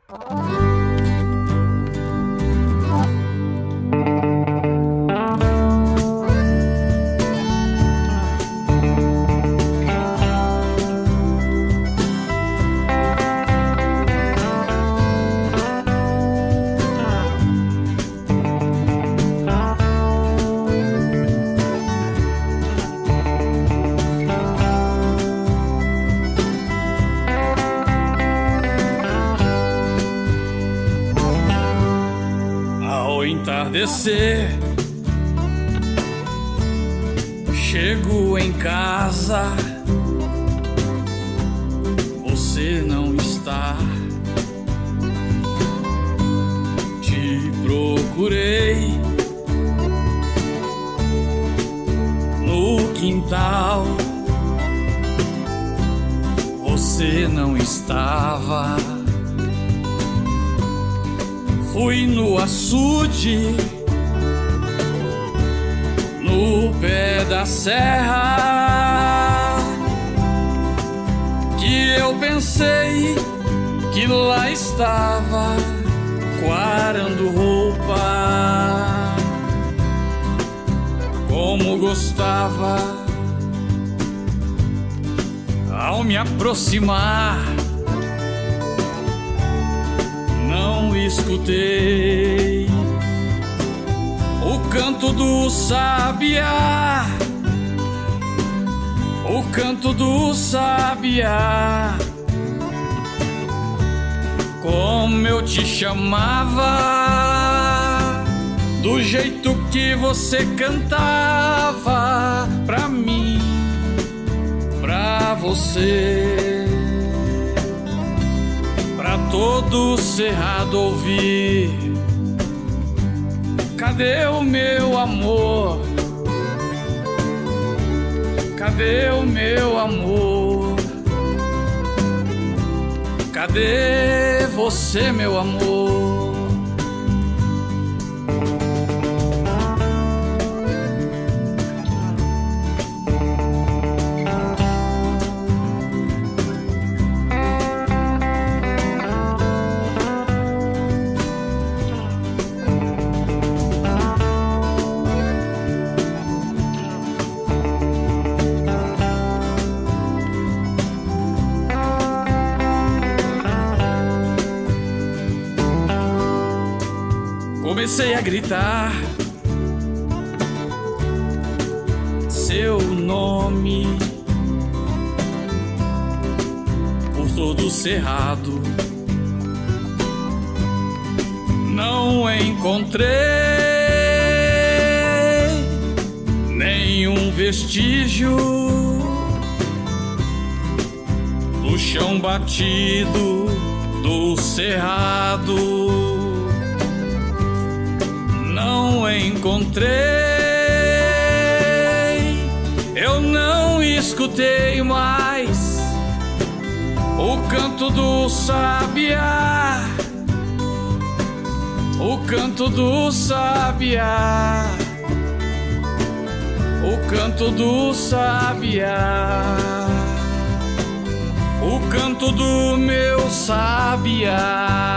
Entardecer, chego em casa, você não está. Te procurei no quintal, você não estava. Fui no açude, no pé da serra, que eu pensei que lá estava quarando roupa. Como gostava ao me aproximar. Não escutei o canto do sabiá, o canto do sabiá. Como eu te chamava, do jeito que você cantava pra mim, pra você, pra todo o cerrado ouvir. Cadê o meu amor? Cadê o meu amor? Cadê você, meu amor? Comecei a gritar seu nome por todo o cerrado. Não encontrei nenhum vestígio do chão batido do cerrado. Não encontrei, eu não escutei mais o canto do sabiá, o canto do sabiá, o canto do sabiá, o canto do meu sabiá.